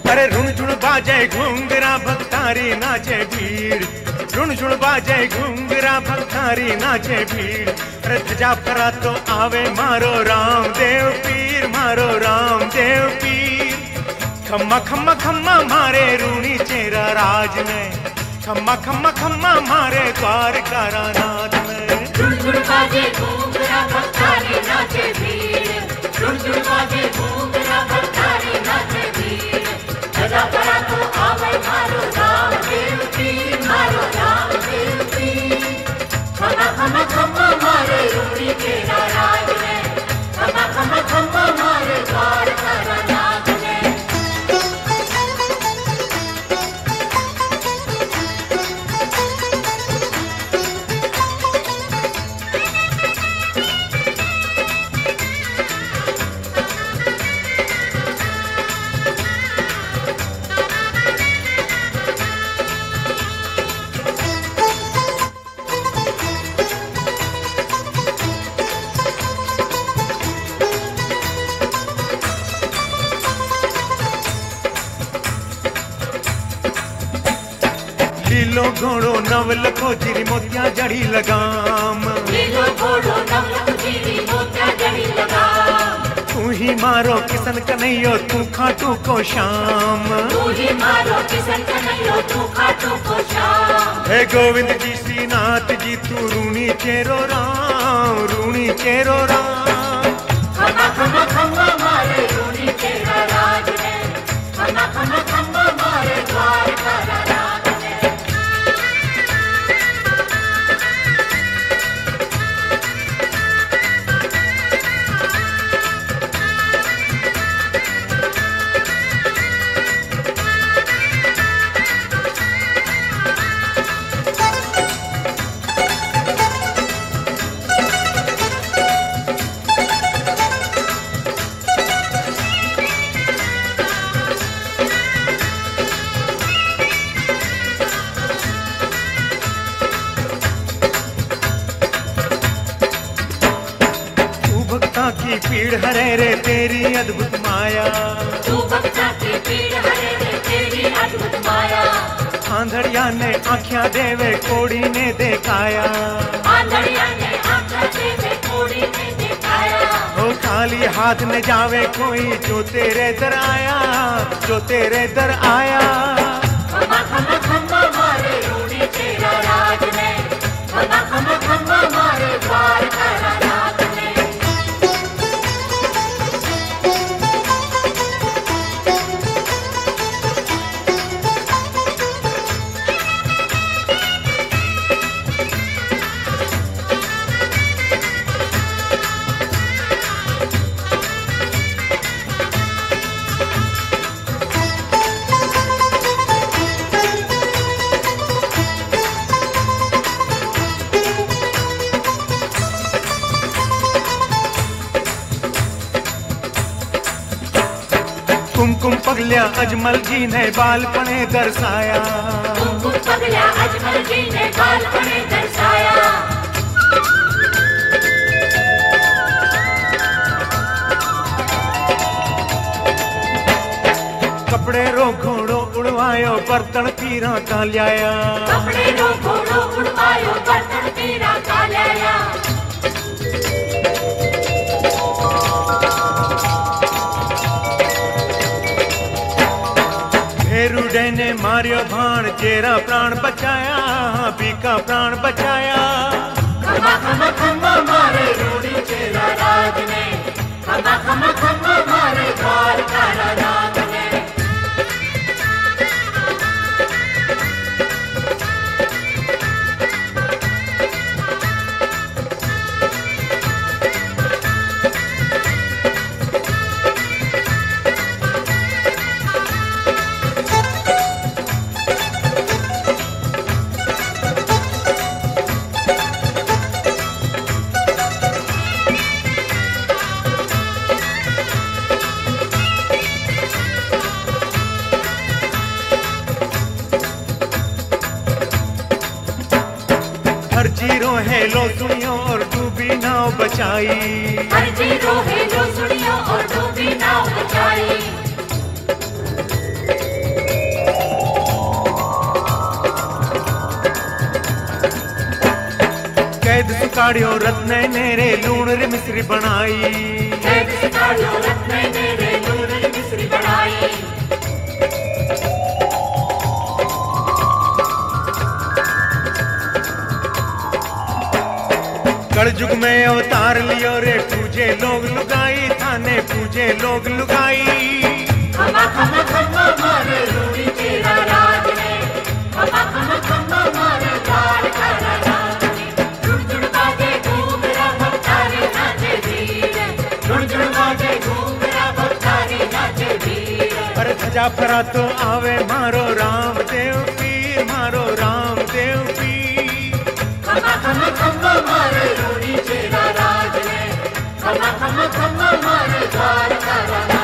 अरे रुण बाजे घुंगरा भक्तारी नाचे भीड़, रुण बाजे घुंगरा भक्तारी नाचे भीड़। अरे धजा फरा तो आवे मारो रामदेव पीर, मारो रामदेव पीर। खम्मा खम्मा खम्मा मारे रूणी चेरा राज में, खम्मा खम्मा खम्मा मारे द्वारका नाथ में। रुण बाजे घुंगरा भक्तारी नाचे भीड़, रुण बाजे घुंगरा भक्तारी नाचे भीड़। धजा फरा तो आवे मारो रामदेव पीर, मारो रामदेव पीर। खम्मा खम्मा खम्मा मारे रूणी चेरा राज में, खम्मा खम्मा खम्मा मारे द्वारका नाथ में। लीलो घोड़ो नवलखो जिरी मोतिया जड़ी लगाम, लीलो घोड़ो नवलखो जिरी मोतिया जड़ी लगाम। तू ही मारो किशन कन्हैया तू खाटू को शाम, तू ही मारो किशन कन्हैया तू खाटू को शाम। हे गोविंद जी श्रीनाथ जी तू रूणी चेरो राम, रूणी चेरो राम। खम्मा खम्मा खम्मा मारे रूणी चेरा राज में, खम्मा खम्मा खम्मा मारे द्वारका नाथ में। की पीड़ हरे रे तेरी अद्भुत माया, तू भक्ता की पीड़ हरे रे तेरी अद्भुत माया। आंधड़िया ने आँखियाँ देवे कोड़ी ने देखाया, आंधड़िया ने आँखियाँ देवे कोड़ी ने देखाया। हो खाली हाथ न जावे कोई जो तेरे दर आया, जो तेरे दर आया। खम्मा खम्मा खम्मा मारे रूणी चेरा राज में, खम्मा खम्मा खम्मा मारे द्वारका नाथ में। कुमकुम पगलिया अजमल जी ने बालपणे दर्शाया, कुमकुम पगलिया अजमल जी ने बालपणे दर्शाया। कपड़े रो घोड़ो उड़वायो बर्तन पीरा का लिया, कपड़े रो घोड़ो उड़वायो बर्तन पीरा का लिया। भेरुडे ने मारियो भाण चेरा प्राण बचाया, बीका प्राण बचाया। खम्मा खम्मा खम्मा मारे रूणी चेरा राज में, खम्मा खम्मा खम्मा मारे द्वारका नाथ में। हर जीरो है लो सुनियो और डूबी नाव बचाई, हर जीरो है लो सुनियो और डूबी नाव बचाई। सिखाड़ियो रत्न नेरे लूण रे मिश्री बनाई भेद सिखाड़ियो रत्न नेरे लूण रे मिश्री बनाई कलयुग में अवतार लियो रे पूजे लोग लुगाई थाने पूजे लोग लुगाई खमा खमा खमा मारे रूड़ी तेरा राज ने खमा खमा खमा मारे द्वार तेरा राज ने झुन झुन बाजे घूंघरा भक्तारी नाचे भीड़ झुन झुन बाजे घूंघरा भक्तारी नाचे भीड़ अरे ध्वजा फरा तो आवे मारो रामदेव पीर मारो रामदेव पीर खमा खमा खमा मारे रूड़ी तेरा राज ने खमा खमा खमा मारे द्वार तेरा